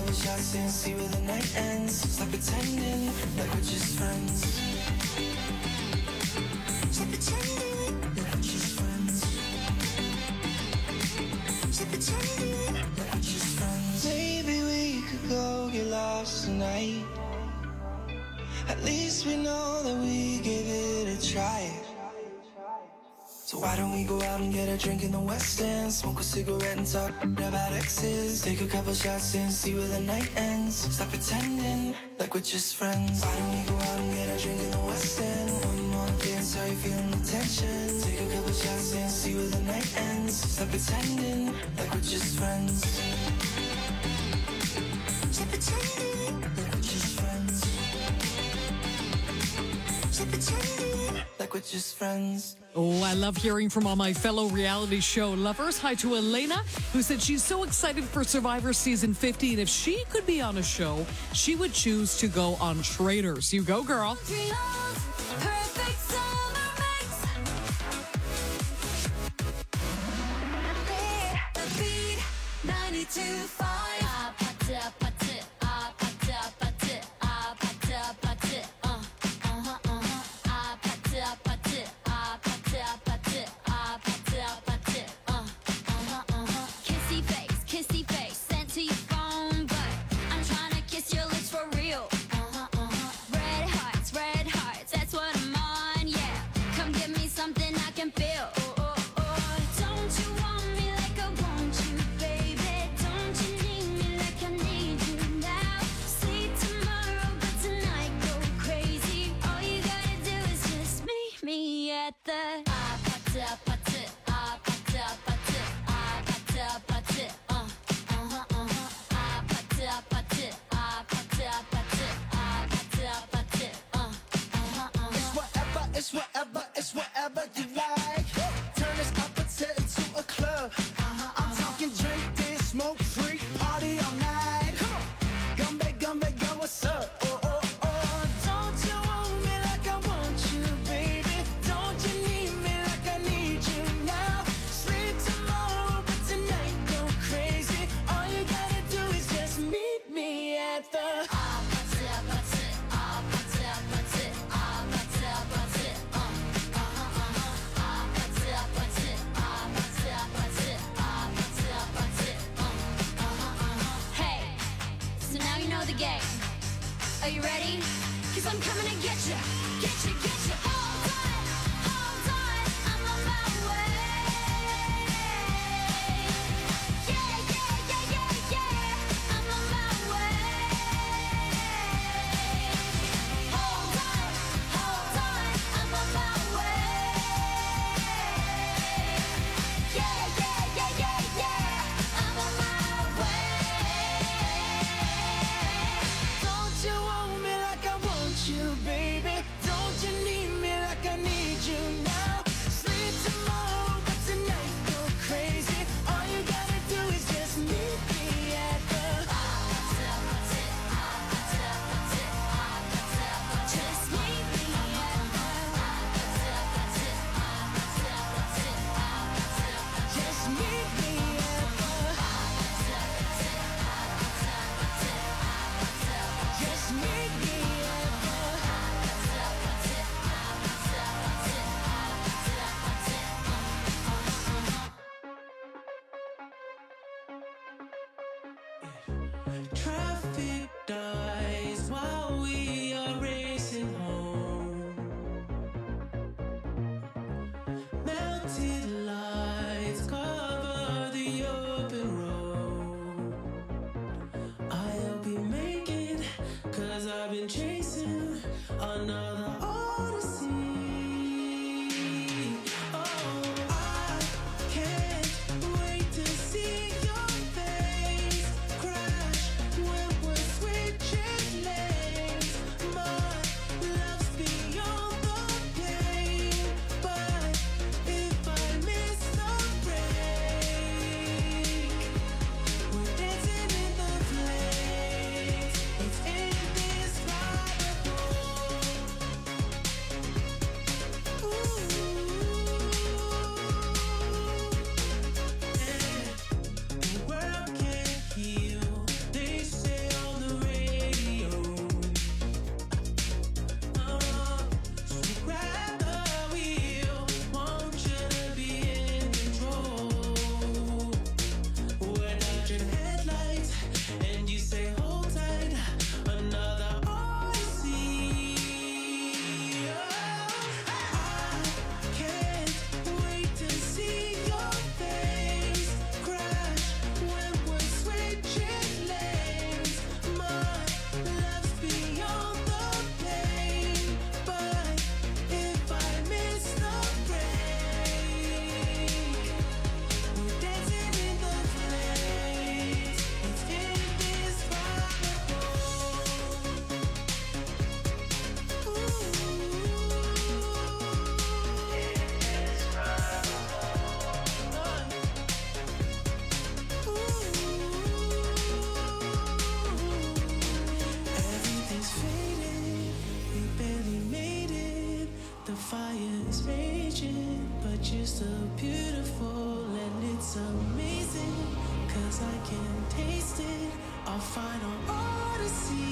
couple shots and see where the night ends. Stop pretending like we're just friends. Stop pretending like we're just friends. Stop pretending like we're just friends. Maybe we could go get lost tonight. At least we know that we gave it a try. So why don't we go out and get a drink in the West End? Smoke a cigarette and talk about exes. Take a couple shots and see where the night ends. Stop pretending like we're just friends. Why don't we go out and get a drink in the West End? One more dance, how you feeling the tension? Take a couple shots and see where the night ends. Stop pretending like we're just friends. Stop pretending like we're just friends. Stop pretending like we're just friends. Oh, I love hearing from all my fellow reality show lovers. Hi to Elena, who said she's so excited for Survivor Season 50. And if she could be on a show, she would choose to go on Traitors. You go, girl. Perfect summer mix. The beat 92.5. Kissy face, sent to your phone, but I'm trying to kiss your lips for real. Red hearts, that's what I'm on, yeah. Come give me something I can feel. Don't you want me like I want you, baby? Don't you need me like I need you now? Sleep tomorrow, but tonight go crazy. All you gotta do is just meet me at the It's whatever you like. Turn this appetite into a club. I'm talking drink, dance, smoke, freak, party all night. Come back, girl, what's up? Don't you want me like I want you, baby? Don't you need me like I need you now? Sleep tomorrow, but tonight go crazy. All you gotta do is just meet me at the Are you ready? 'Cause I'm coming to get you. Hold on, I'm on my way. Yeah, I'm on my way. Hold on, I'm on my way. Yeah, I'm on my way. Don't you want me like I want you, baby? Don't you need me like I need you now? Sleep tomorrow, but tonight go crazy. All you gotta do is just meet me at the just meet me at just meet me at just meet me Traffic dies while we are racing home. Melted lights cover the open road. I'll be making, 'cause I've been chasing another odyssey. Oh, I can't wait to see your face crash when final odyssey.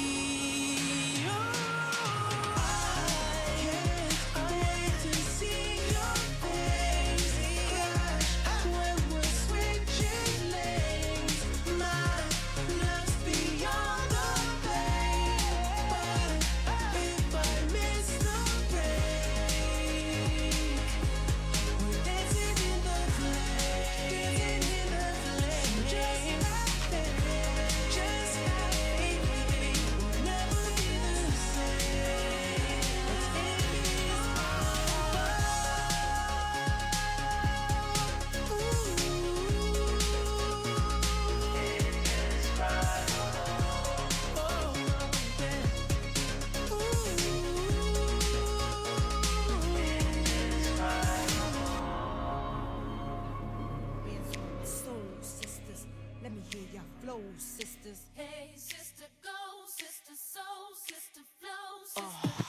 Sisters. Hey, sister, go, sister, soul, sister, flow, sister.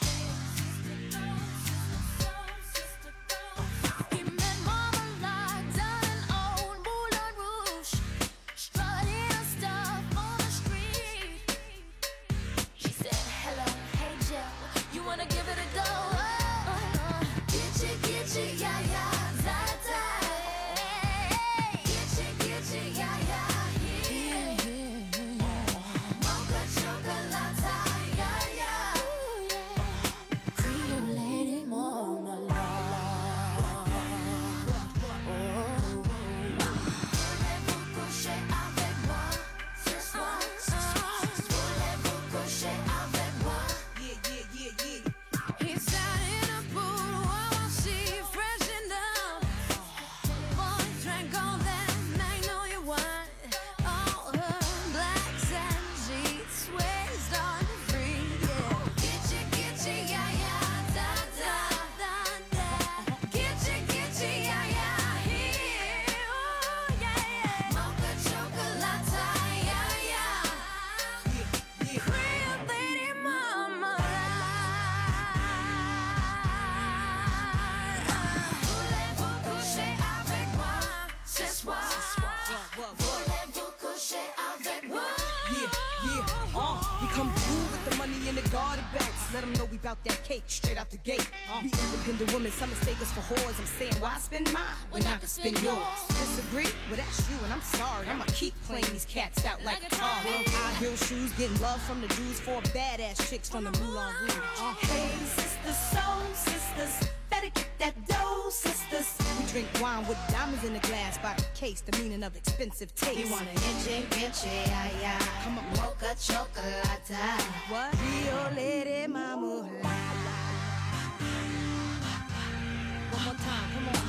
Let them know we bout that cake straight out the gate. We independent women, some mistake us for whores. I'm saying, why spend mine when I can spend yours? Disagree? Well, that's you, and I'm sorry. I'ma keep playing these cats out like a tar. High heel shoes, getting love from the dudes, for badass chicks from the Moulin Rouge. Hey, sisters, soul sisters, better get that dough, sisters. We drink wine with diamonds in the glass by the case, the meaning of expensive taste. You want an inche, yeah. Come on, mocha chocolate. What? Rio Lady Mama. One more time, come on.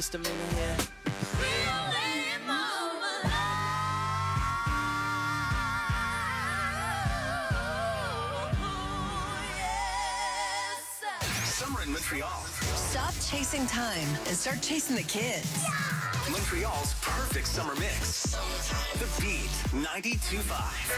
misdemeanor here. Summer in Montreal. Stop chasing time and start chasing the kids. Montreal's perfect summer mix. The Beat 92.5.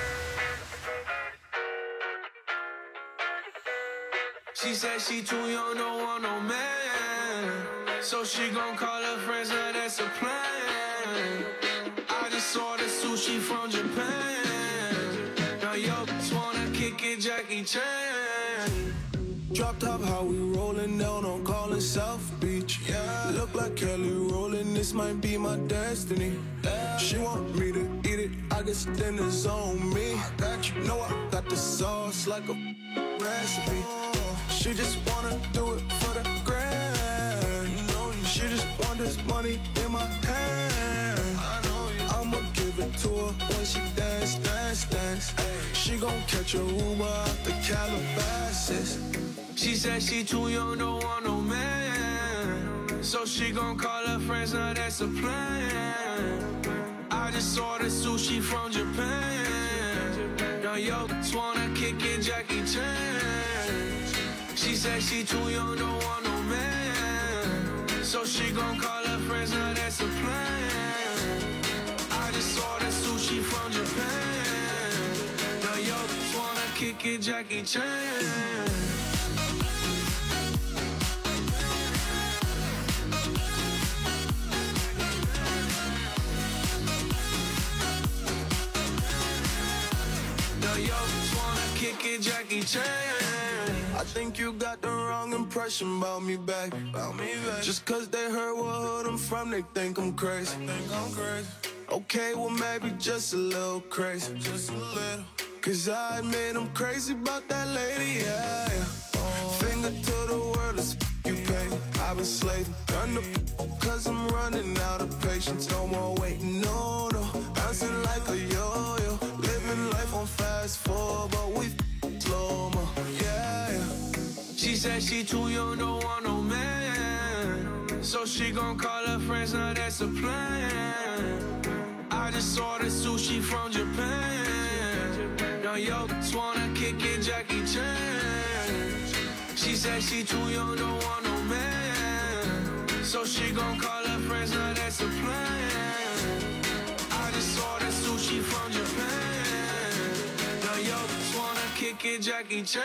She said she too young, don't want no man. So she gon' call her friends, now that's a plan. I just ordered sushi from Japan. Now yo, just wanna kick it, Jackie Chan. Drop top, how we rollin' down on Collins South Beach. Yeah, look like Kelly rollin', this might be my destiny. She want me to eat it, I guess dinner's on me. I got you, know I got the sauce like a recipe. She just wanna do it for the grand. She just want this money in my hand. I'ma give it to her when she dance, dance, dance. She gon' catch a Uber out the Calabasas. She said she too young, don't want no man. So she gon' call her friends, now that's a plan. I just ordered sushi from Japan. Now yo, just wanna kick it, Jackie Chan. She said she too young, don't want no man. So she gon' call her friends, now that's a plan. I just ordered sushi from Japan. Now yo, just wanna kick it, Jackie Chan. Jackie Chan. I think you got the wrong impression about me back. Just cause they heard what hood I'm from, they think I'm crazy. Okay, well maybe just a little crazy. Cause I admit I'm crazy about that lady, yeah. Finger to the world, it's you pay. I've been slaving, done the cause I'm running out of patience. No more waiting, no, no. Bouncing like a yo-yo. Living life on fast forward, but we slow-mo, yeah. She said she too young, don't want no man. So she gon' call her friends, now that's a plan. I just ordered sushi from Japan. Now yo, just wanna kick it, Jackie Chan. She said she too young, don't want no man. So she gon' call her friends, now that's a plan. I just ordered sushi from Japan. Now yo, just wanna kick it, Jackie Chan.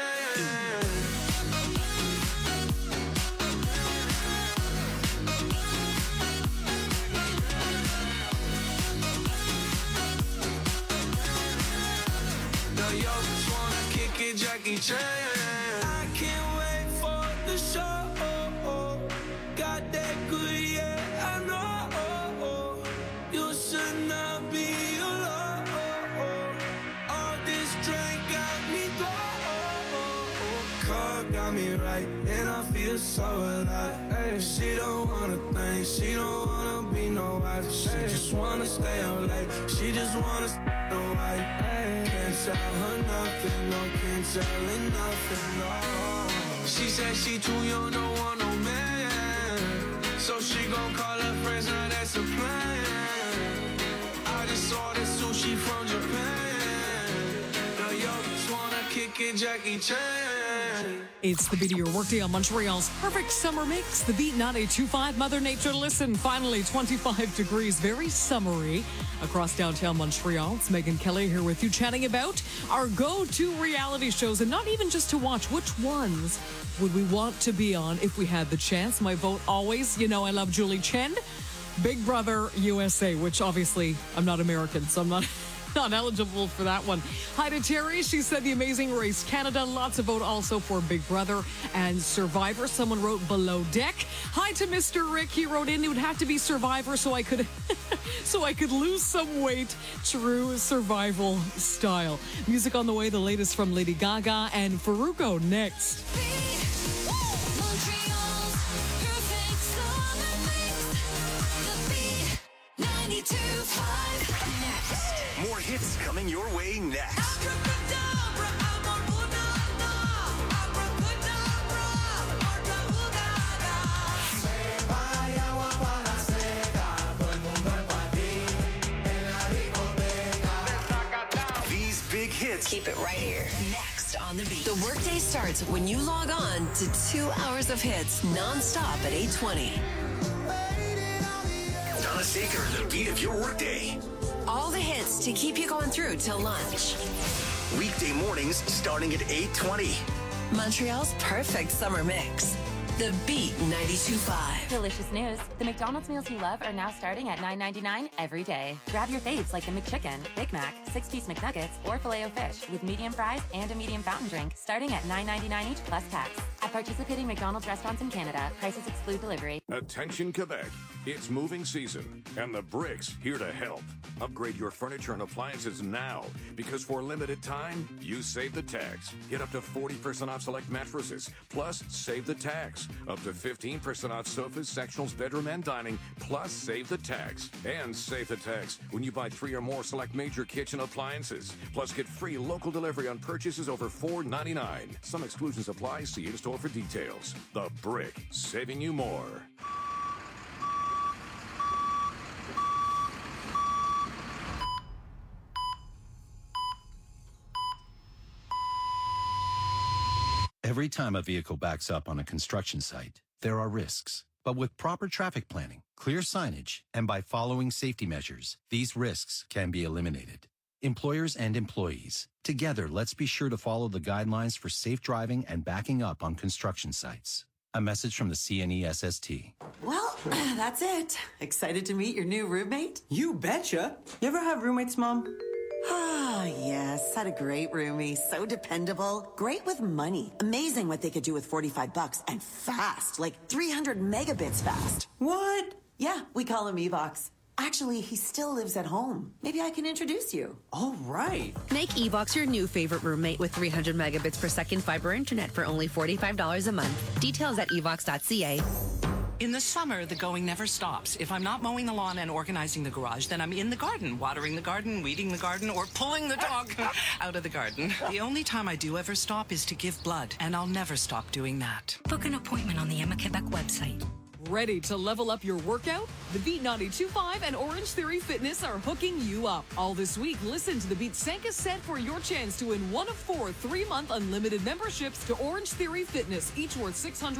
Jackie Chan. I can't wait for the show. Got that good, yeah, I know. You should not be alone. All this drink got me low. Car got me right, and I feel so alive. Hey, she don't wanna think, she don't wanna be no wife. She just wanna stay out late, she just wanna stay no wife. Can't tell her nothing, no, can't tell her nothing, no. She said she too young, don't want no man. So she gon' call her friends, now that's a plan. I just ordered sushi from Japan. Now yo, just wanna kick it, Jackie Chan. It's the Beat of your workday on Montreal's perfect summer mix. The Beat 98.5, Mother Nature. Listen, finally 25 degrees, very summery across downtown Montreal. It's Megan Kelly here with you, chatting about our go-to reality shows, and not even just to watch. Which ones would we want to be on if we had the chance? My vote always, you know, I love Julie Chen. Big Brother USA, which obviously I'm not American, so I'm not eligible for that one. Hi to Terry. She said The Amazing Race Canada. Lots of vote also for Big Brother and Survivor. Someone wrote Below Deck. Hi to Mr. Rick. He wrote in, it would have to be Survivor so I could lose some weight. True survival style. Music on the way. The latest from Lady Gaga and Farruko next. Montreal's perfect summer mix. The Beat 92.5. Next. More hits coming your way next. Let's keep it right here. Next on The Beat. The workday starts when you log on to 2 hours of hits nonstop at 8:20. Donna Saker, the beat of your workday. All the hits to keep you going through till lunch. Weekday mornings starting at 8:20. Montreal's perfect summer mix. The Beat 92.5. Delicious news. The McDonald's meals you love are now starting at $9.99 every day. Grab your faves like the McChicken, Big Mac, 6-piece McNuggets, or Filet-O-Fish with medium fries and a medium fountain drink starting at $9.99 each plus tax. At participating McDonald's restaurants in Canada, prices exclude delivery. Attention Quebec, it's moving season, and the Brick's here to help. Upgrade your furniture and appliances now, because for a limited time, you save the tax. Get up to 40% off select mattresses, plus save the tax. Up to 15% off sofas, sectionals, bedroom, and dining, plus save the tax. And save the tax when you buy 3 or more select major kitchen appliances. Plus get free local delivery on purchases over $4.99. Some exclusions apply. See in-store for details. The Brick, saving you more. Every time a vehicle backs up on a construction site, there are risks. But with proper traffic planning, clear signage, and by following safety measures, these risks can be eliminated. Employers and employees, together, let's be sure to follow the guidelines for safe driving and backing up on construction sites. A message from the CNESST. Well, that's it. Excited to meet your new roommate? You betcha. You ever have roommates, Mom? Ah, yes. Had a great roomie. So dependable. Great with money. Amazing what they could do with $45 and fast. Like 300 megabits fast. What? Yeah, we call him Evox. Actually, he still lives at home. Maybe I can introduce you. All right. Make Evox your new favorite roommate with 300 megabits per second fiber internet for only $45 a month. Details at evox.ca. In the summer, the going never stops. If I'm not mowing the lawn and organizing the garage, then I'm in the garden, watering the garden, weeding the garden, or pulling the dog out of the garden. The only time I do ever stop is to give blood, and I'll never stop doing that. Book an appointment on the Emma Quebec website. Ready to level up your workout? The Beat 92.5 and Orange Theory Fitness are hooking you up. All this week, listen to the Beat Sanka set for your chance to win one of 4 3-month unlimited memberships to Orange Theory Fitness, each worth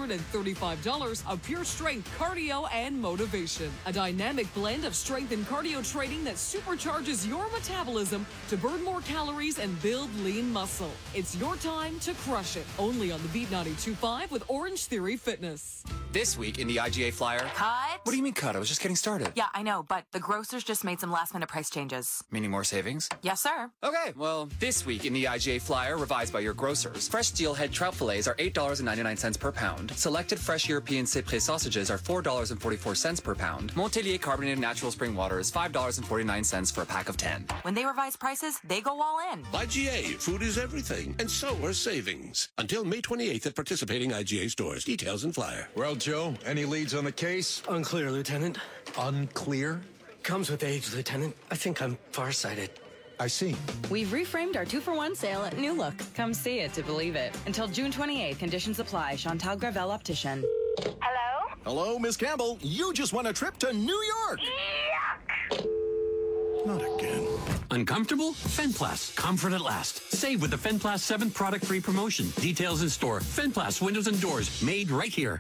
$635 of pure strength, cardio, and motivation. A dynamic blend of strength and cardio training that supercharges your metabolism to burn more calories and build lean muscle. It's your time to crush it. Only on the Beat 92.5 with Orange Theory Fitness. This week in the IGA Flyer. Cut? What do you mean cut? I was just getting started. Yeah, I know, but the grocers just made some last-minute price changes. Meaning more savings? Yes, sir. Okay, well, this week in the IGA Flyer, revised by your grocers, fresh steelhead trout fillets are $8.99 per pound. Selected fresh European Cypress sausages are $4.44 per pound. Montelier carbonated natural spring water is $5.49 for a pack of 10. When they revise prices, they go all in. IGA, food is everything, and so are savings. Until May 28th at participating IGA stores. Details in Flyer. Well, Joe, any leads on the case? Unclear, Lieutenant. Unclear? Comes with age, Lieutenant. I think I'm farsighted. I see. We've reframed our 2-for-1 sale at New Look. Come see it to believe it. Until June 28th, conditions apply. Chantal Gravel Optician. Hello? Hello, Miss Campbell. You just won a trip to New York. Yuck! Not again. Uncomfortable? Fenplast. Comfort at last. Save with the Fenplast 7th product-free promotion. Details in store. Fenplast windows and doors. Made right here.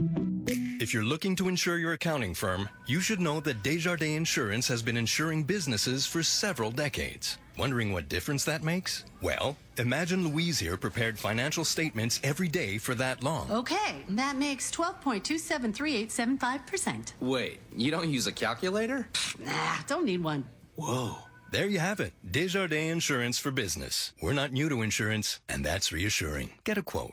If you're looking to insure your accounting firm, you should know that Desjardins Insurance has been insuring businesses for several decades. Wondering what difference that makes? Well, imagine Louise here prepared financial statements every day for that long. Okay, that makes 12.273875%. Wait, you don't use a calculator? Nah, don't need one. Whoa. There you have it. Desjardins Insurance for Business. We're not new to insurance, and that's reassuring. Get a quote.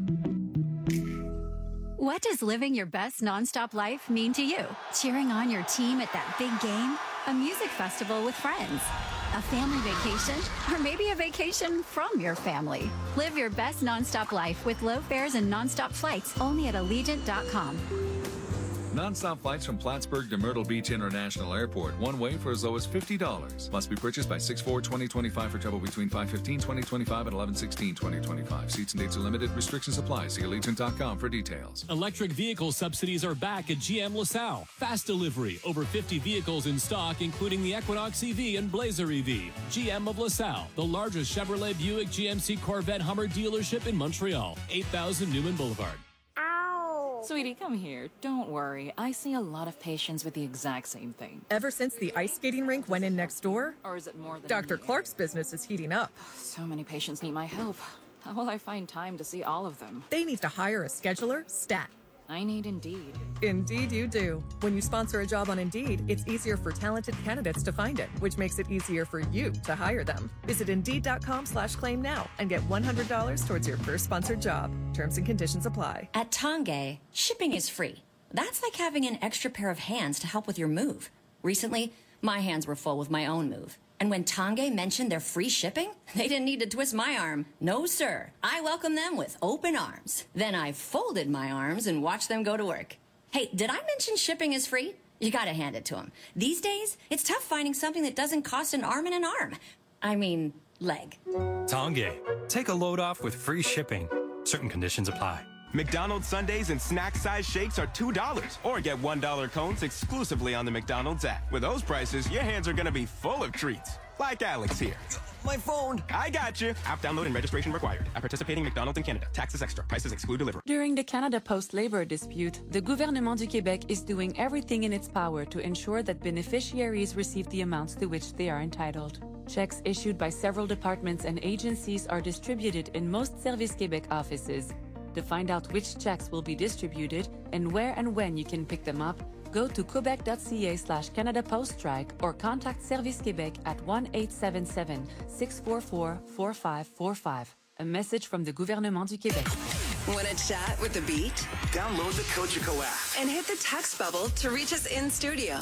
What does living your best nonstop life mean to you? Cheering on your team at that big game? A music festival with friends? A family vacation? Or maybe a vacation from your family? Live your best nonstop life with low fares and nonstop flights only at Allegiant.com. Non-stop flights from Plattsburgh to Myrtle Beach International Airport, one way for as low as $50. Must be purchased by 6/4/2025 for travel between 5/15/2025 and 11/16/2025. Seats and dates are limited. Restrictions apply. See Allegiant.com for details. Electric vehicle subsidies are back at GM LaSalle. Fast delivery. Over 50 vehicles in stock, including the Equinox EV and Blazer EV. GM of LaSalle, the largest Chevrolet Buick GMC Corvette Hummer dealership in Montreal. 8000 Newman Boulevard. Sweetie, come here. Don't worry. I see a lot of patients with the exact same thing. Ever since the ice skating rink went in next door? Or is it more than Dr. Clark's business is heating up. So many patients need my help. How will I find time to see all of them? They need to hire a scheduler, stat. I need Indeed. Indeed you do. When you sponsor a job on Indeed, it's easier for talented candidates to find it, which makes it easier for you to hire them. Visit Indeed.com/claim now and get $100 towards your first sponsored job. Terms and conditions apply. At Tange, shipping is free. That's like having an extra pair of hands to help with your move. Recently, my hands were full with my own move. And when Tange mentioned their free shipping, they didn't need to twist my arm. No, sir. I welcome them with open arms. Then I folded my arms and watched them go to work. Hey, did I mention shipping is free? You gotta hand it to them. These days, it's tough finding something that doesn't cost an arm and an arm. I mean, leg. Tange. Take a load off with free shipping. Certain conditions apply. McDonald's Sundaes and snack-size shakes are $2, or get $1 cones exclusively on the McDonald's app. With those prices, your hands are gonna be full of treats. Like Alex here. My phone. I got you. App download and registration required. At participating McDonald's in Canada. Taxes extra. Prices exclude delivery. During the Canada Post labor dispute, the Gouvernement du Québec is doing everything in its power to ensure that beneficiaries receive the amounts to which they are entitled. Checks issued by several departments and agencies are distributed in most Service Québec offices. To find out which checks will be distributed and where and when you can pick them up, go to quebec.ca/Canada Post Strike or contact Service Québec at 1-877-644-4545. A message from the Gouvernement du Québec. Want to chat with the beat? Download the Cogeco app. And hit the text bubble to reach us in studio.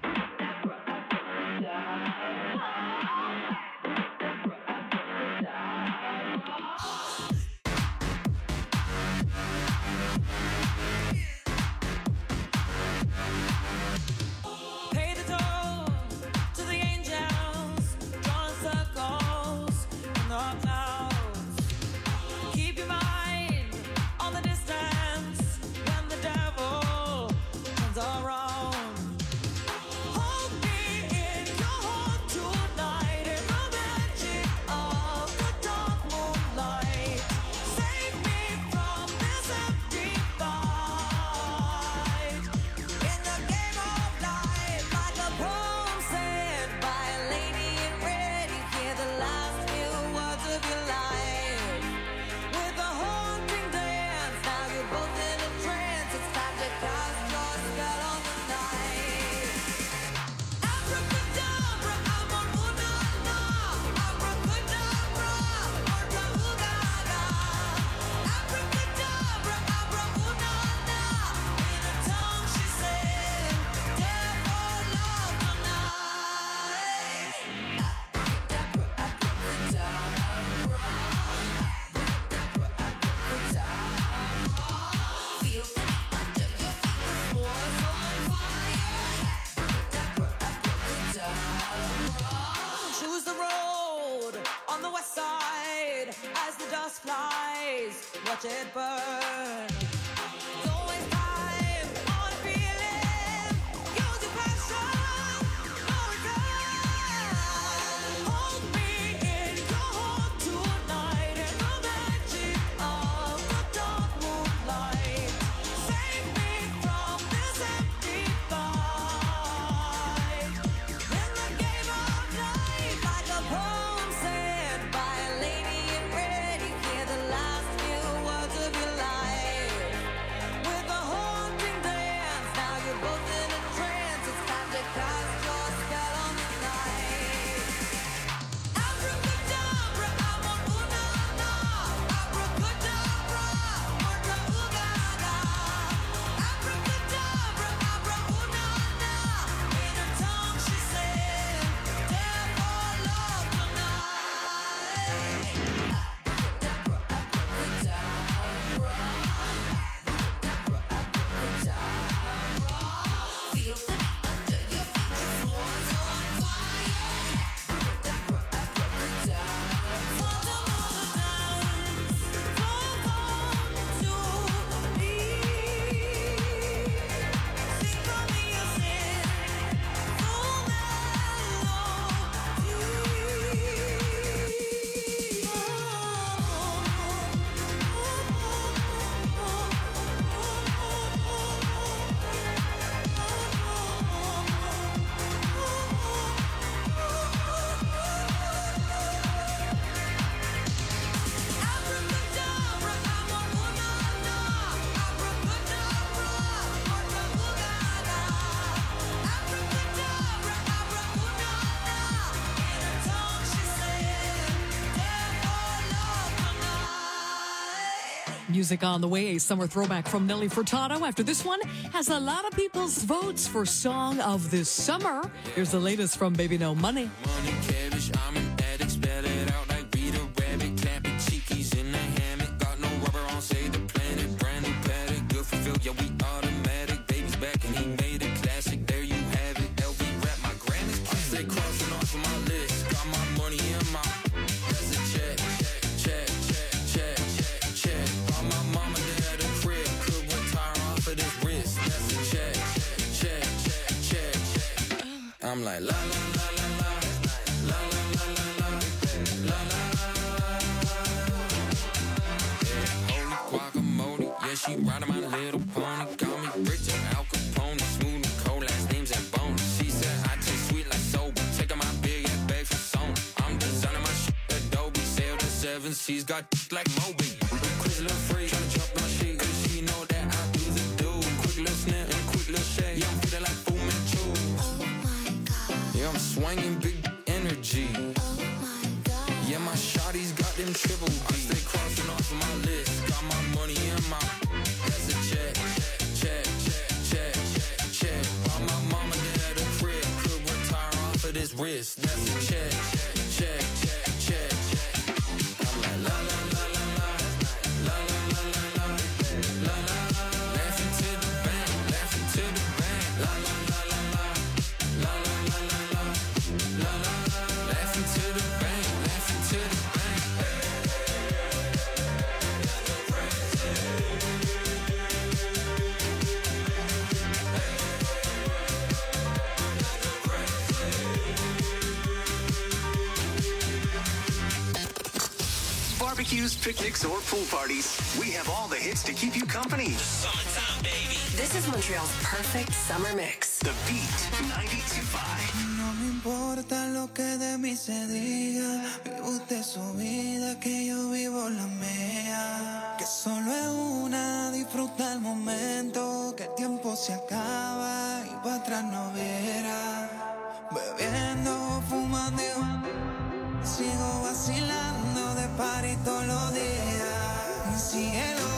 Watch it burn. Music on the way, a summer throwback from Nelly Furtado. After this one, has a lot of people's votes for Song of the Summer. Here's the latest from Baby No Money. Money, cabbage, I'm an addict, spell it out like Rita Rabbit, clapping cheekies in the hammock, got no rubber on, save the planet, brand new paddock, good for Phil, yeah, we automatic, baby's back and he made a classic, there you have it, LV rap, my granny's I stay crossing off of my list, got my money in my, that's a check, check, check, check, check, all my mama there at the crib, could retire off of this wrist, that's a check, check, check, check, I'm like la la la la la, la la la la la, la la. Holy guacamole, yeah, she riding my little pony. Call me Richard Al Capone, smooth and cold, last names and bones. She said I taste sweet like soba, taking my big ass bag for Sony. I'm designing my shit Adobe, sailed the seven seas, got like Moby. Quick little freak, tryna jump in my sheet, cause she know that I do the do. Quick little snap and quick little shake, yeah, I'm feeling like Fu Manchu. Yeah, I'm swinging big energy. Yeah, my shawty's got them triple D. I stay crossing off of my list. Got my money in my. That's a check, check, check, check. All my mama there at the crib could retire off of this wrist. That's a check, check, check. I'm like la la la la la, la la la la la, la la. Laughing to the bank, laughing to the bank. La la la la la, la la la la la, la la. Laughing to the bank, laughing to the bank. Barbecues, picnics, or pool parties, we have all the hits to keep you company. Summertime, baby. This is Montreal's perfect summer mix. The Beat 92.5. No me importa lo que de mí se diga, vive usted su vida, que yo vivo la mía. Que solo es una, disfruta el momento, que el tiempo se acaba y para atrás no verá. Bebiendo, fumando, sigo vacilando de party todos los días. Cielo.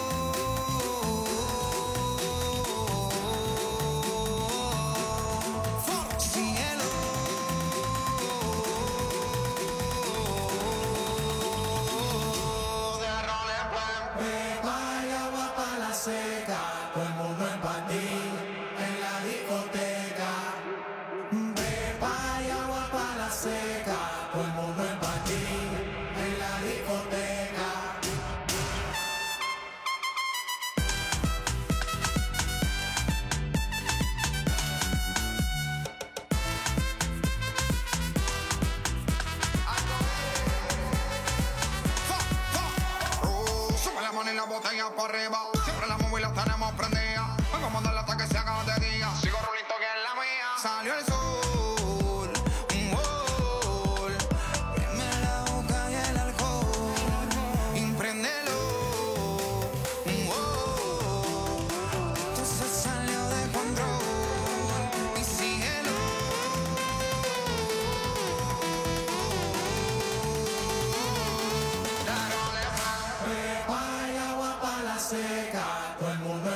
La botella para arriba, siempre la móvil la tenemos prendida. Vengo a mandarla hasta que se haga de día. Sigo rulito que es la mía. Salió el sol, un gol. Prende la boca y el alcohol. Impréndelo, un gol. Entonces salió de control. Y síguelo. Seca, todo el mundo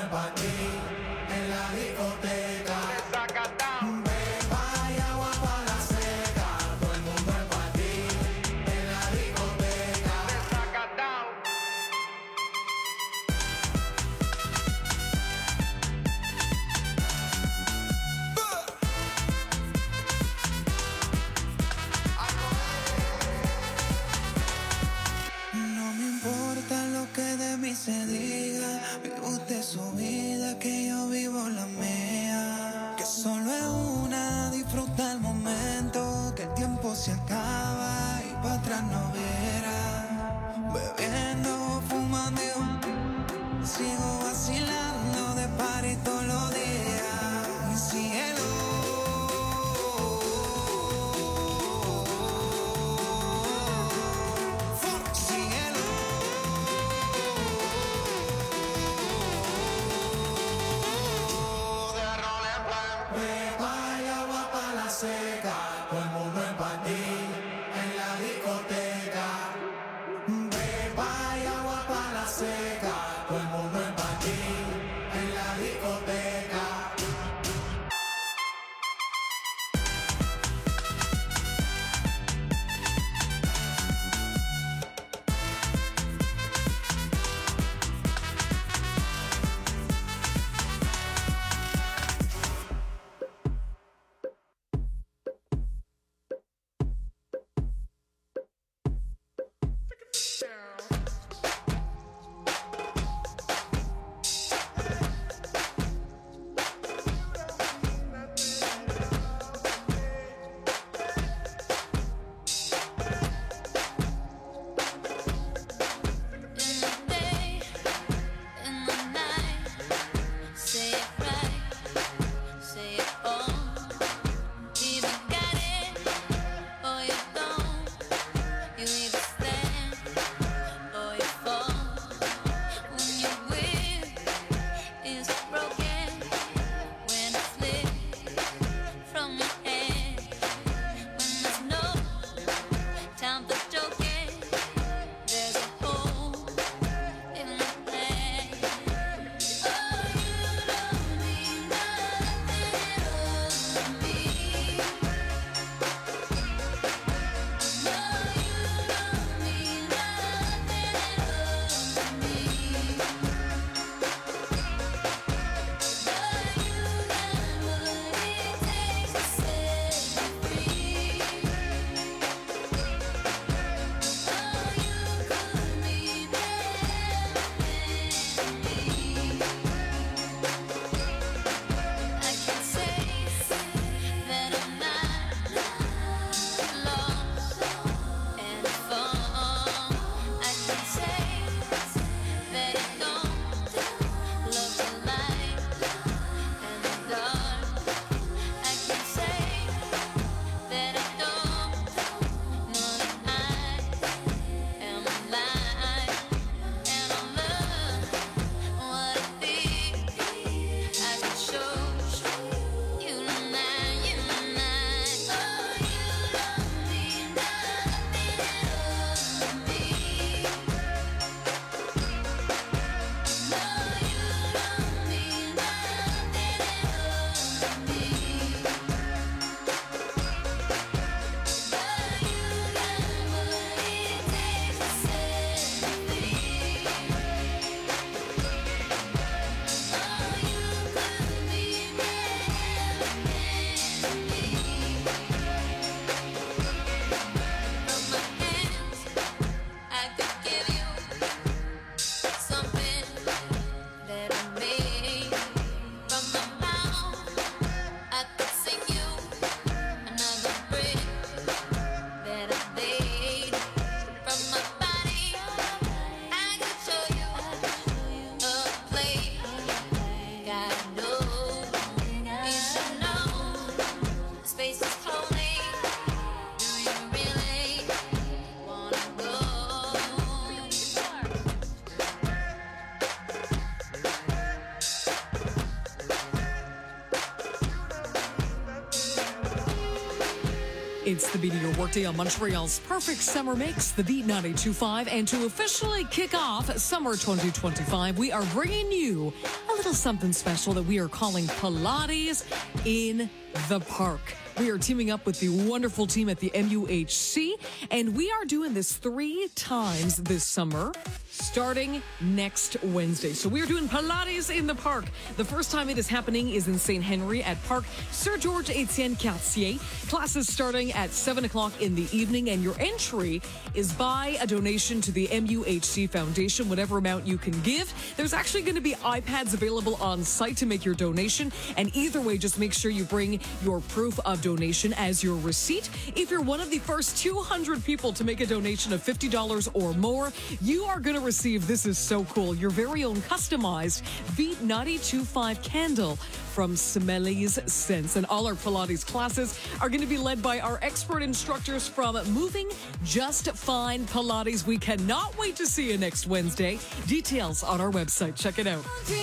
It's the Beat of Your Workday on Montreal's perfect summer mix, the Beat 92.5. And to officially kick off summer 2025, we are bringing you a little something special that we are calling Pilates in the Park. We are teaming up with the wonderful team at the MUHC, and we are doing this 3 times this summer, starting next Wednesday. So we are doing Pilates in the Park. The first time it is happening is in St. Henry at Parc Sir George Etienne Cartier. Classes starting at 7 o'clock in the evening, and your entry is by a donation to the MUHC Foundation, whatever amount you can give. There's actually going to be iPads available on site to make your donation, and either way, just make sure you bring your proof of donation as your receipt. If you're one of the first 200 people to make a donation of $50 or more, you are going to receive, this is so cool, your very own customized Beat 92.5 candle from Smelly's Sense. And all our Pilates classes are going to be led by our expert instructors from Moving Just Fine Pilates. We cannot wait to see you next Wednesday. Details on our website. Check it out.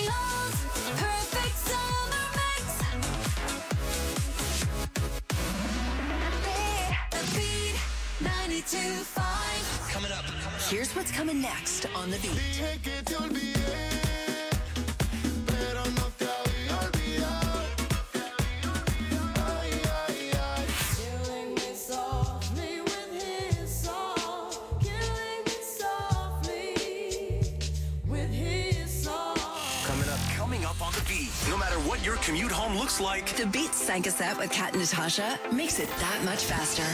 Coming up. Here's what's coming next on The Beat. Coming up on The Beat. No matter what your commute home looks like, The Beat Sankaset with Kat and Natasha makes it that much faster.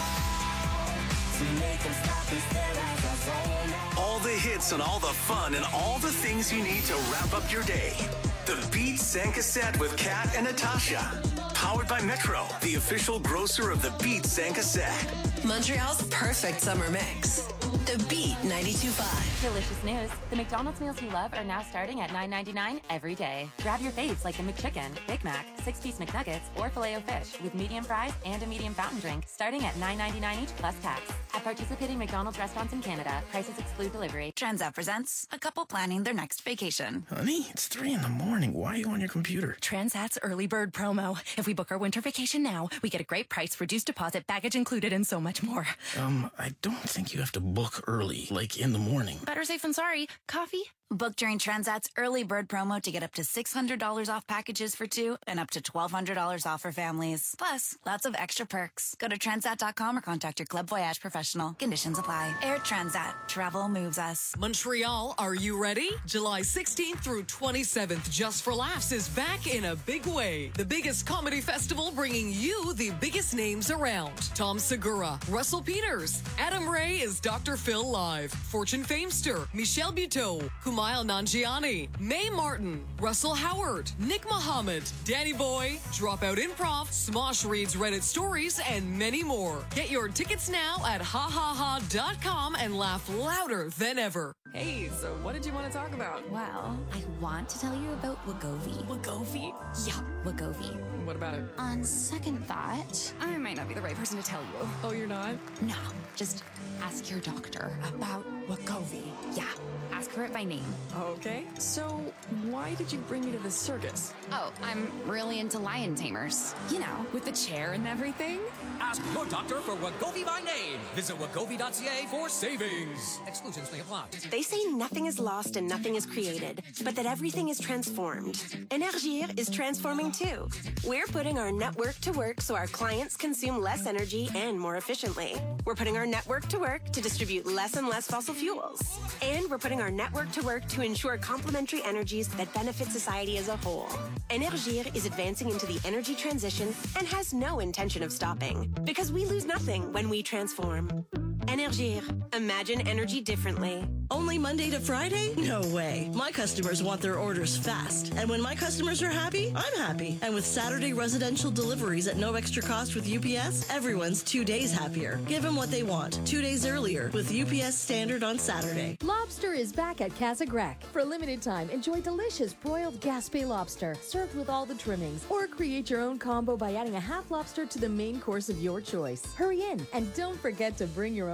all the hits and all the fun and all the things you need to wrap up your day. The Beat Sankaset with Kat and Natasha. Powered by Metro, the official grocer of the Beat Sankaset. Montreal's perfect summer mix. The Beat 92.5. Delicious news. The McDonald's meals you love are now starting at $9.99 every day. Grab your faves like the McChicken, Big Mac, 6-piece McNuggets, or Filet-O-Fish with medium fries and a medium fountain drink starting at $9.99 each plus tax. At participating McDonald's restaurants in Canada, prices exclude delivery. Transat presents a couple planning their next vacation. Honey, it's 3 a.m. Why are you on your computer? Transat's early bird promo. If we book our winter vacation now, we get a great price, reduced deposit, baggage included, and so much more. I don't think you have to book early, like in the morning. Better safe than sorry. Coffee? Book during Transat's early bird promo to get up to $600 off packages for 2 and up to $1,200 off for families. Plus, lots of extra perks. Go to Transat.com or contact your Club Voyage professional. Conditions apply. Air Transat. Travel moves us. Montreal, are you ready? July 16th through 27th, Just for Laughs is back in a big way. The biggest comedy festival bringing you the biggest names around. Tom Segura, Russell Peters, Adam Ray is Dr. Phil Live, Fortune Famester, Michelle Buteau, Kumail Nanjiani, Mae Martin, Russell Howard, Nick Muhammad, Danny Boy, Dropout Improv, Smosh Reads Reddit Stories, and many more. Get your tickets now at hahaha.com and laugh louder than ever. Hey, so what did you want to talk about? Well, I want to tell you about Wegovy. Wegovy? Yeah, Wegovy. What about it? On second thought, I might not be the right person to tell you. Oh, you're not? No, just ask your doctor about Wegovy. Yeah, ask her it by name. Okay. So, why did you bring me to this circus? Oh, I'm really into lion tamers. You know, with the chair and everything. Ask your doctor for Wegovy by name. Visit wegovy.ca for savings. Exclusions may apply. They say nothing is lost and nothing is created, but that everything is transformed. Energir is transforming too. We're putting our network to work so our clients consume less energy and more efficiently. We're putting our network to work to distribute less and less fossil fuels. And we're putting our network to work to ensure complementary energies that benefit society as a whole. Energir is advancing into the energy transition and has no intention of stopping. Because we lose nothing when we transform. Energir. Imagine energy differently. Only Monday to Friday? No way. My customers want their orders fast. And when my customers are happy, I'm happy. And with Saturday residential deliveries at no extra cost with UPS, everyone's 2 days happier. Give them what they want 2 days earlier with UPS Standard on Saturday. Lobster is back at Casa Grecque. For a limited time, enjoy delicious broiled Gaspé lobster served with all the trimmings. Or create your own combo by adding a half lobster to the main course of your choice. Hurry in and don't forget to bring your own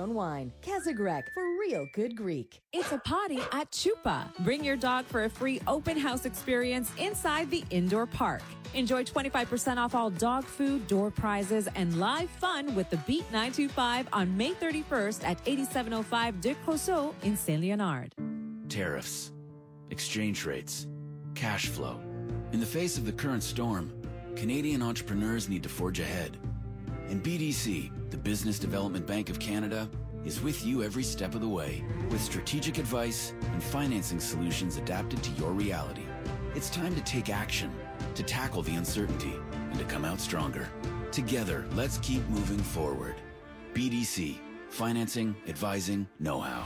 own wine. Casa Grec for real good Greek. It's a party at Chupa. Bring your dog for a free open house experience inside the indoor park. Enjoy 25% off all dog food, door prizes, and live fun with the Beat 925 on May 31st at 8705 de Crosso in Saint Leonard. Tariffs, exchange rates, cash flow. In the face of the current storm, Canadian entrepreneurs need to forge ahead. And BDC, the Business Development Bank of Canada, is with you every step of the way with strategic advice and financing solutions adapted to your reality. It's time to take action, to tackle the uncertainty, and to come out stronger. Together, let's keep moving forward. BDC, financing, advising, know-how.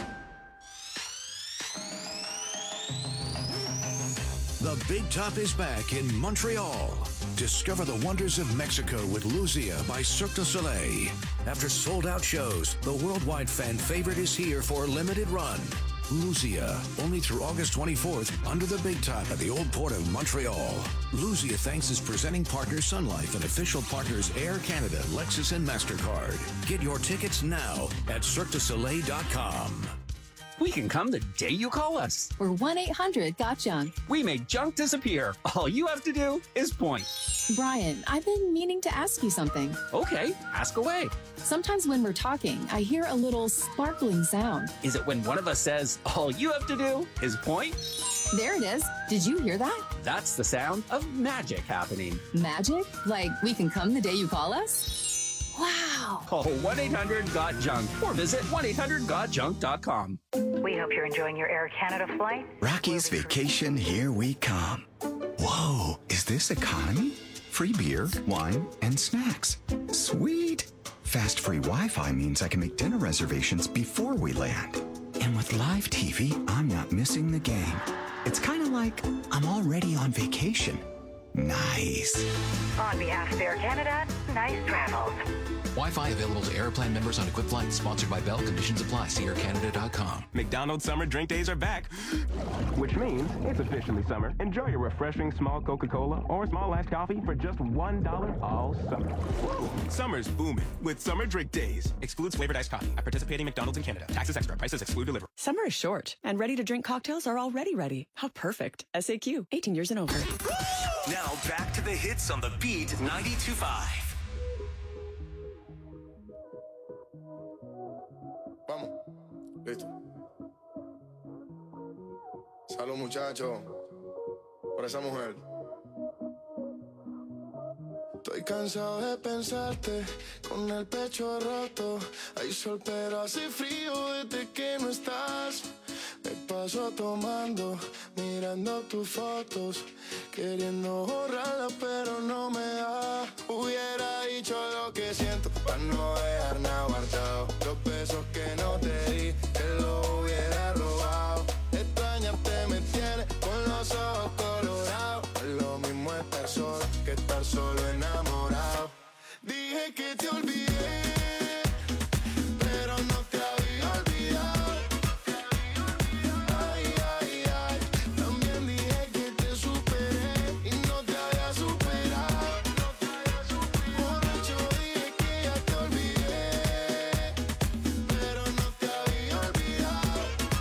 The Big Top is back in Montreal. Discover the wonders of Mexico with Luzia by Cirque du Soleil. After sold-out shows, the worldwide fan favorite is here for a limited run. Luzia, only through August 24th, under the Big Top at the Old Port of Montreal. Luzia thanks its presenting partner Sun Life and official partners Air Canada, Lexus, and MasterCard. Get your tickets now at CirqueDuSoleil.com. We can come the day you call us. We're 1-800-GOT-JUNK. We make junk disappear. All you have to do is point. Brian, I've been meaning to ask you something. Okay, ask away. Sometimes when we're talking, I hear a little sparkling sound. Is it when one of us says, all you have to do is point? There it is. Did you hear that? That's the sound of magic happening. Magic? Like we can come the day you call us? Wow. Call 1-800-GOT-JUNK or visit 1-800-GOT-JUNK.com. We hope you're enjoying your Air Canada flight. Rocky's Vacation, here we come. Whoa, is this economy? Free beer, wine, and snacks. Sweet. Fast free Wi-Fi means I can make dinner reservations before we land. And with live TV, I'm not missing the game. It's kind of like I'm already on vacation. Nice. On behalf of Air Canada, nice travels. Wi-Fi available to Airplan members on equipped flights. Sponsored by Bell. Conditions apply. See aircanada.com. McDonald's Summer Drink Days are back, which means it's officially summer. Enjoy your refreshing small Coca-Cola or small iced coffee for just $1 all summer. Woo! Summer's booming with Summer Drink Days. Excludes flavored iced coffee at participating McDonald's in Canada. Taxes extra. Prices exclude delivery. Summer is short, and ready-to-drink cocktails are already ready. How perfect. SAQ. 18 years and over. Now back to the hits on the Beat 92.5. Vamos, listo. Salud, muchachos, por esa mujer. Estoy cansado de pensarte con el pecho roto. Hay sol pero hace frío desde que no estás. Me paso tomando, mirando tus fotos, queriendo borrarlas pero no me da. Hubiera dicho lo que siento para no dejar nada guardado. Los besos que no te di, que lo hubiera robado. Extrañarte me tiene con los ojos colorados. No es lo mismo estar solo que estar solo enamorado. Dije que te olvidé, pero no te había olvidado. Ay, ay, ay. También dije que te superé y no te había superado. Borracho dije que ya te olvidé, pero no te había olvidado.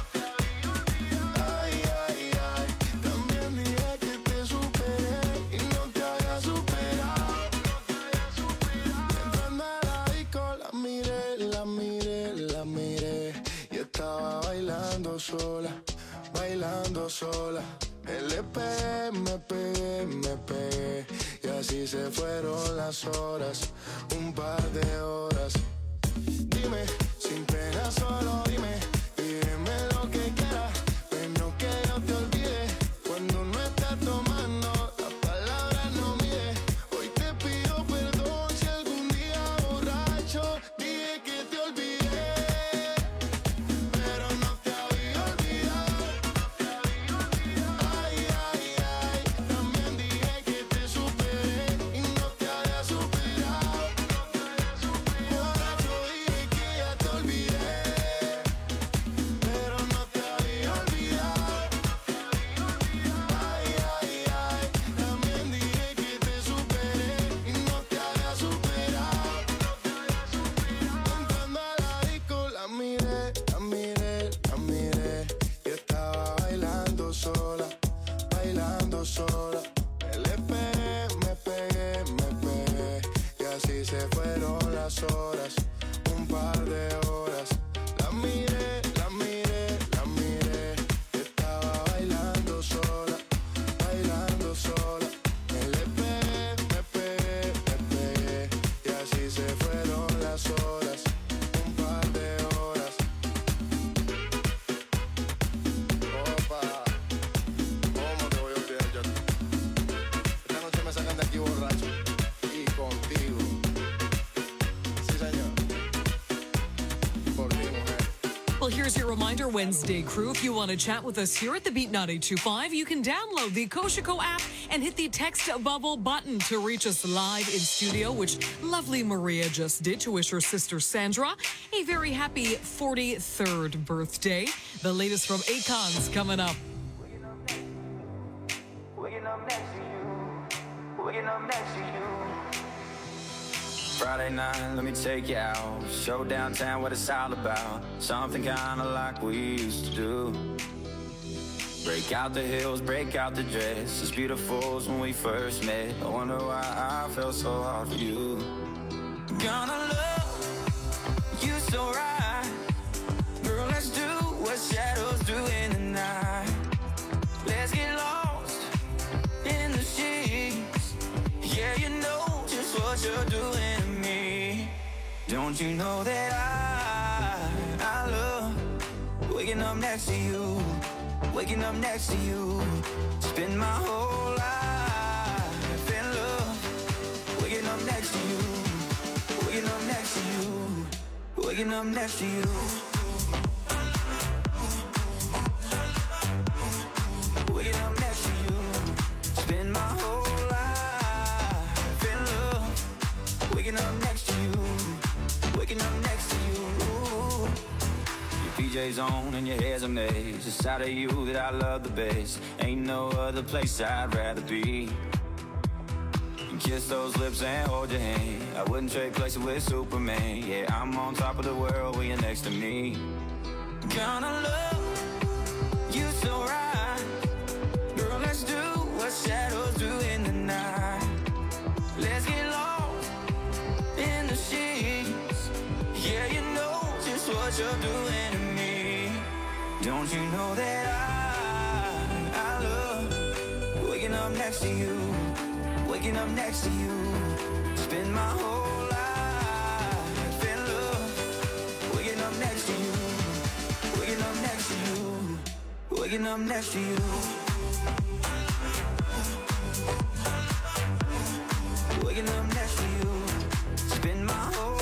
Ay, ay, ay. También dije que te superé y no te había superado. Entrando a la disco la miré, la miré, la miré y estaba bailando sola, bailando sola. Le pegué, me pegué, me pegué y así se fueron las horas, un par de horas. Dime, sin pena solo dime, dime lo que quieras, pero que yo te olvide. Cuando no estás tomando, las palabras no mide. Hoy te pido perdón si algún día borracho dije que te olvidé, pero no te había olvidado. Ay, ay, ay. También dije que te superé y no te había superado. Borracho dije que ya te olvidé, Well, here's your reminder, Wednesday crew. If you want to chat with us here at the Beat 92.5, you can download the Cocheco app and hit the text bubble button to reach us live in studio, which lovely Maria just did to wish her sister Sandra a very happy 43rd birthday. The latest from Akon's coming up. Waking up next to you. Waking up next to you. Friday night, let me take you out. Show downtown what it's all about. Something kinda like we used to do. Break out the heels, break out the dress. As beautiful as when we first met. I wonder why I felt so hard for you. Gonna love you so right. Girl, let's do what shadows do in the night. Let's get lost in the sheets. Yeah, you know just what you're doing. Don't you know that I love waking up next to you, waking up next to you. Spend my whole life in love, waking up next to you, waking up next to you, waking up next to you. Waking up next to you, spend my whole life in love, waking up next to you. Waking up next to you. Your PJs on and your hair's a maze. It's out of you that I love the best. Ain't no other place I'd rather be. And kiss those lips and hold your hand. I wouldn't trade places with Superman. Yeah, I'm on top of the world when you're next to me. Gonna love you so right. Girl, let's do what shadows do in the night. Let's get lost in the sheets. Yeah, you know just what you're doing to me. Don't you know that I love waking up next to you, waking up next to you. Spend my whole life in love, waking up next to you, waking up next to you, waking up next to you. Waking up next to you. Spend my whole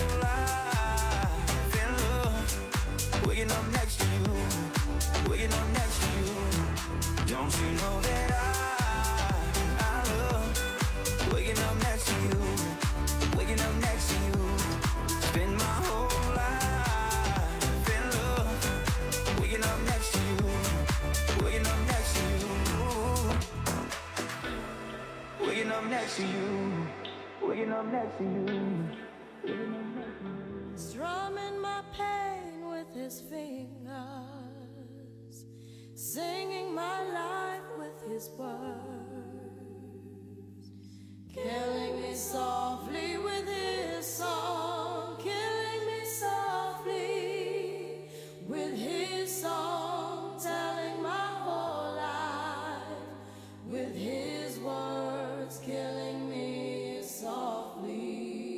waking up next to you, waking up next to you. Don't you know that I love waking up next to you, waking up next to you. Spend my whole life in love, waking up next to you, waking up next to you, waking up next to you, waking up next to you. Strumming my pain with his fingers, singing my life with his words, killing me softly with his song, killing me softly with his song, telling my whole life with his words, killing me softly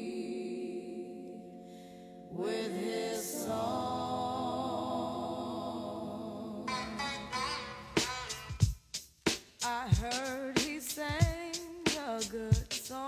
with his song. I heard he sang a good song.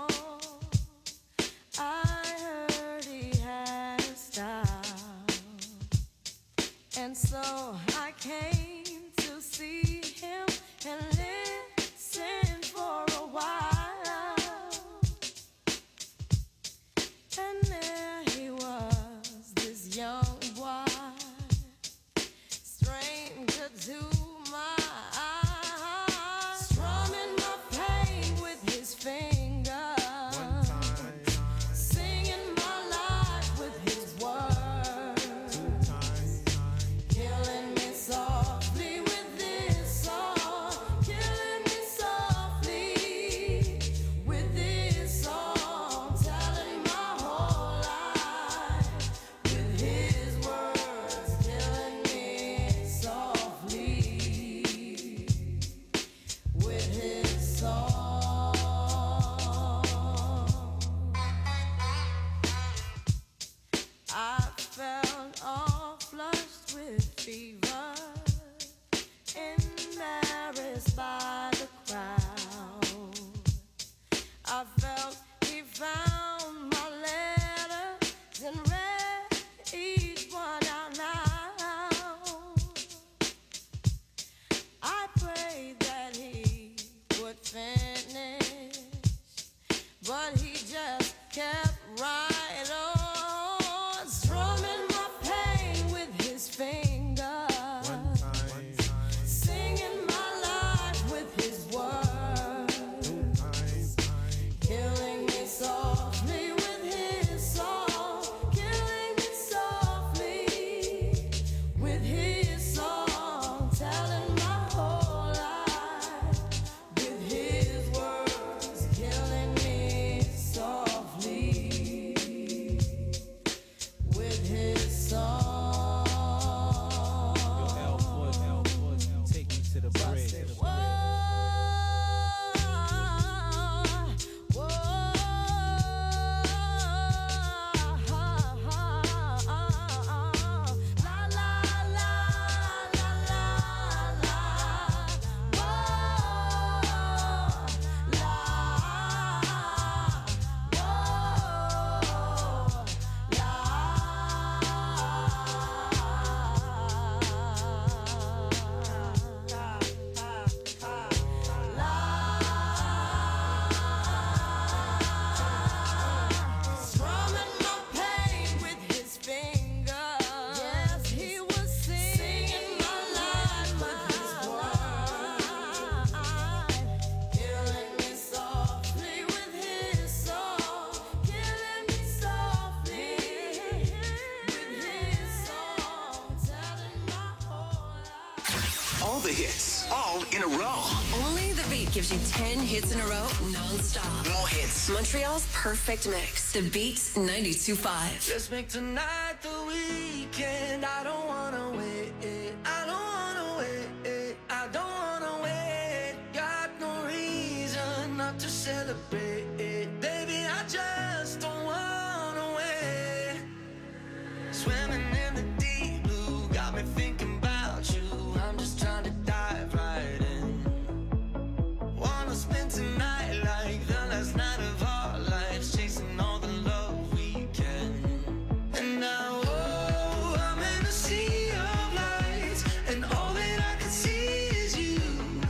All the hits, all in a row. Only The Beat gives you 10 hits in a row, non-stop. More hits. Montreal's perfect mix. The Beat's 92.5. Let's make tonight the weekend. I don't wanna wait. I don't wanna wait. I don't wanna wait. Got no reason not to celebrate. Baby, I just don't wanna wait. Swimming in the deep blue got me thinking about you. I'm just trying to dive right in. Wanna spend tonight like the last night of our lives, chasing all the love we can. And now, oh, I'm in a sea of lights, and all that I can see is you.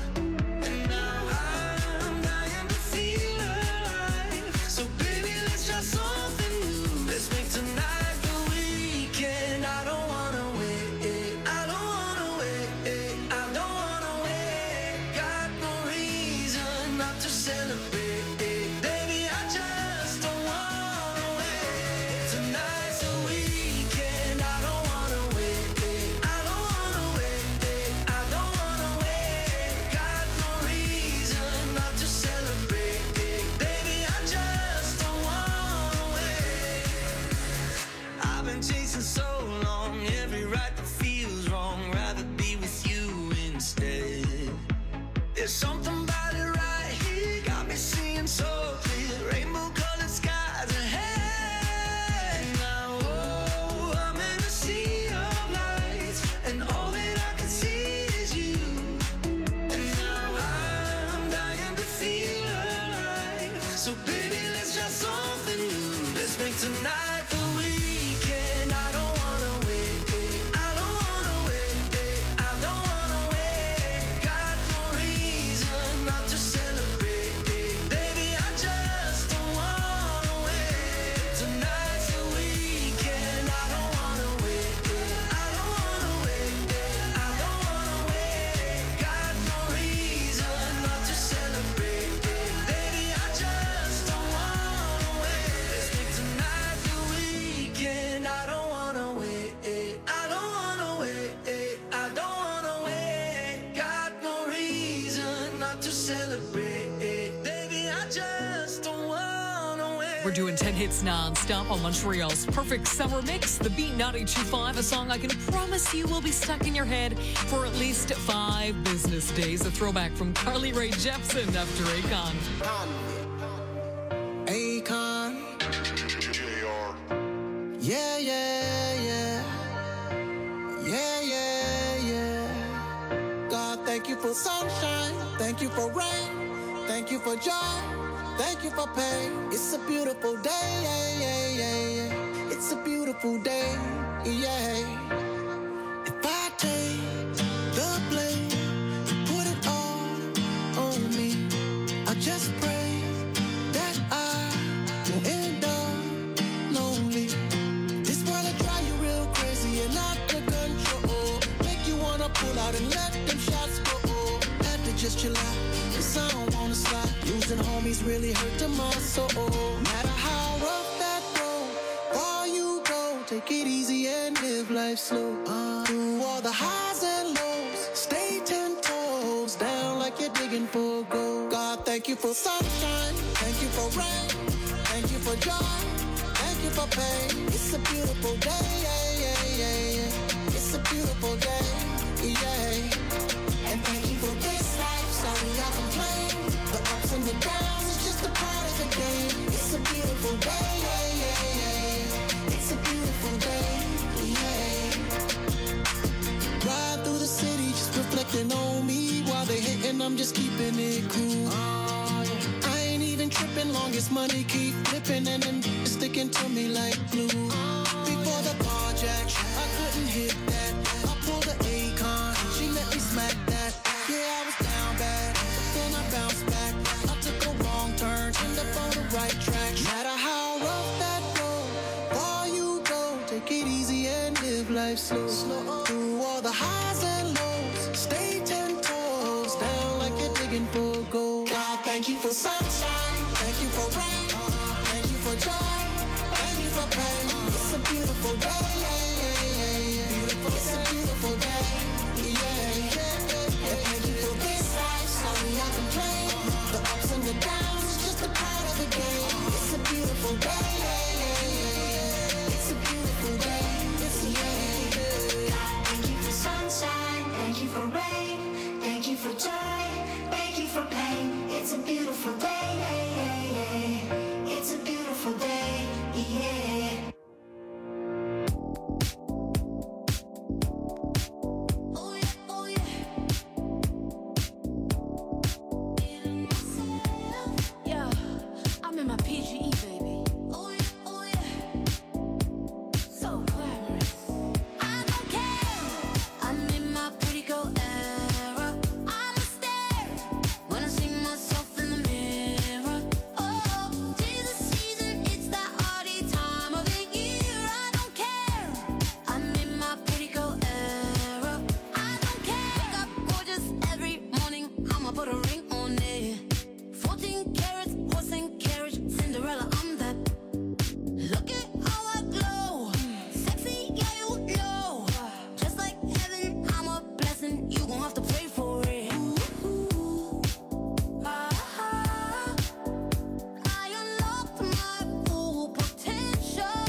And now I'm dying to feel alive. So baby, let's try something new. Let's make tonight the weekend. I don't wanna wait. I don't wanna wait. I don't wanna wait. Got no reason not to celebrate. Baby, I just don't wanna wait. Tonight's the weekend. I don't wanna wait. I don't wanna wait. I don't wanna wait. Got no reason not to celebrate. Baby, I just don't wanna wait. I've been chasing so long, every right that feels wrong. Rather be with you instead. There's something about it right here, got me seeing so clear. Rainbow colored skies ahead. Now, oh, I'm in a sea of lights, and all that I can see is you. And now I'm dying to feel alive. So baby, let's try something new. Let's make tonight the weekend. I don't wanna wait. I don't wanna wait. I don't wanna wait. Got no reason not to celebrate. Baby, I just don't wanna wait. Tonight's the weekend. I don't wanna wait. I don't wanna wait. I don't wanna wait. Got no reason not to celebrate. Baby, I just don't wanna wait. Let's make tonight the weekend. I don't wanna wait. I don't wanna wait. I don't wanna wait. Got no reason not to celebrate. Baby, I just don't wanna wait. We're doing 10 hits non-stop on Montreal's perfect summer mix. The Beat 92.5, a song I can promise you will be stuck in your head for at least 5 business days. A throwback from Carly Rae Jepsen after Akon. Akon. Yeah, yeah, yeah. Yeah, yeah, yeah. God, thank you for sunshine. Thank you for rain. Thank you for joy. Thank you for pain. It's a beautiful day. Yeah, yeah, yeah, yeah. It's a beautiful day. Yeah. If I take the blame, put it all on me. I just pray that I won't end up lonely. This world will drive you real crazy and out of control. Make you wanna pull out and let them shots go. Had to just chill out, 'cause I don't wanna slide. Losing homies really hurt to my soul. No matter how rough that road, far you go, take it easy and live life slow. Through all the highs and lows, stay 10 toes down like you're digging for gold. God, thank you for sunshine. Thank you for rain. Thank you for joy. Thank you for pain. It's a beautiful day. Yeah, yeah, yeah, yeah. It's a beautiful day. Yeah. And thank you for this life. Sorry I complain. The ups and the downs is just a part of the game. It's a beautiful day. Yeah, yeah, yeah. It's a beautiful day. Yeah. Ride through the city, just reflecting on me. While they hating, I'm just keeping it cool. I ain't even tripping, long as money keep flipping and then sticking to me like glue. Before the carjack, I couldn't hit that. I pulled the Akon, she let me smack that. Yeah, I was down bad, but then I bounced back. I took a wrong turn, ended up on the right track. No matter how rough that road, far you go, take it easy and live life slow. Through all the highs and lows, stay 10 toes down like you're digging for gold. God, thank you for sunshine. Thank you for rain. Thank you for joy. Thank you for pain. It's a beautiful day. Yeah, yeah, yeah, yeah. It's a beautiful day. Yeah, yeah, yeah. Thank you for rain, thank you for joy, thank you for pain. It's a beautiful day, it's a beautiful day, yeah. Yeah, I'm in my PGE, baby. Oh yeah, so glamorous. I don't care. I'm in my pretty girl era. I'm a stare when I see myself in the mirror. Oh, 'tis the season, it's that hardy time of the year. I don't care. I'm in my pretty girl era. I don't care. Wake up gorgeous every morning. I'ma put a ring on it. 14 carats, horse and carriage, Cinderella, I'm that. Look at how I glow. Sexy, yeah, you know. Just like heaven, I'm a blessing. You gon' have to pray for it. I unlocked my full potential.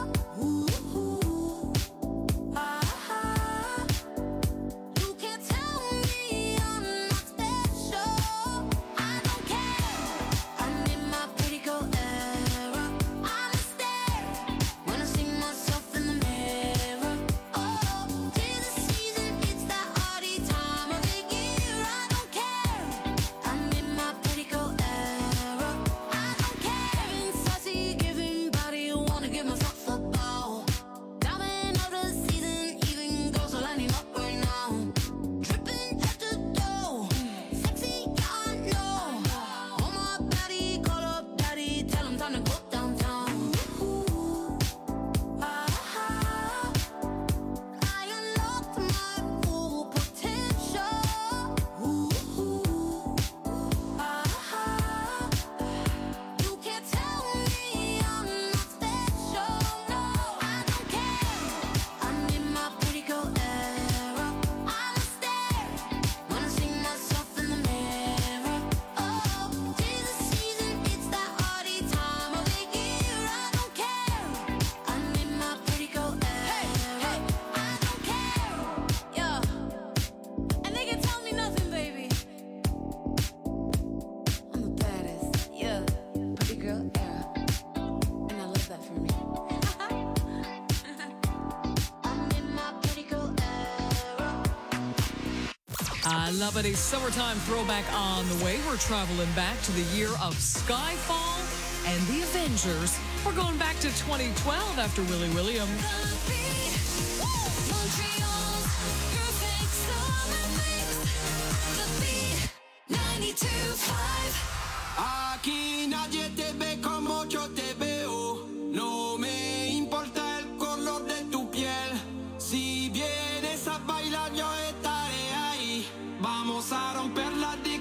You can't tell me I'm not special. I don't care. I'm in my pretty girl era. I'm a stare when I see myself in the mirror. Oh, 'tis the season, it's that hardy time of the year. I don't care. I'm in my pretty girl era. I don't care. Giving saucy, giving body, wanna give myself a bow. Diamond of the season, even goes so lining up right now. Dripping at the dough, sexy, yeah, I know. On my body, call up daddy, tell him time to go downtown. I unlocked my full potential. You can't tell me I'm not special. No, I don't care. I'm in my pretty girl era. I'm a stare when I see myself in the mirror. Oh, 'tis the season, it's that hardy time of the year. I don't care. I'm in my pretty girl era. I don't care. Yeah, and they can tell me nothing, baby. I'm the baddest. Yeah, pretty girl era, and I love that for me. I'm in my pretty girl era. I love it. A summertime throwback on the way. We're traveling back to the year of Skyfall and the Avengers. We're going back to 2012 after Willie Williams. Montreal's perfect summer mix. The Beat 92.5. Aquí nadie te ve como yo te veo. No me importa el color de tu piel. Si vienes a bailar, yo estaré ahí. Vamos a romper la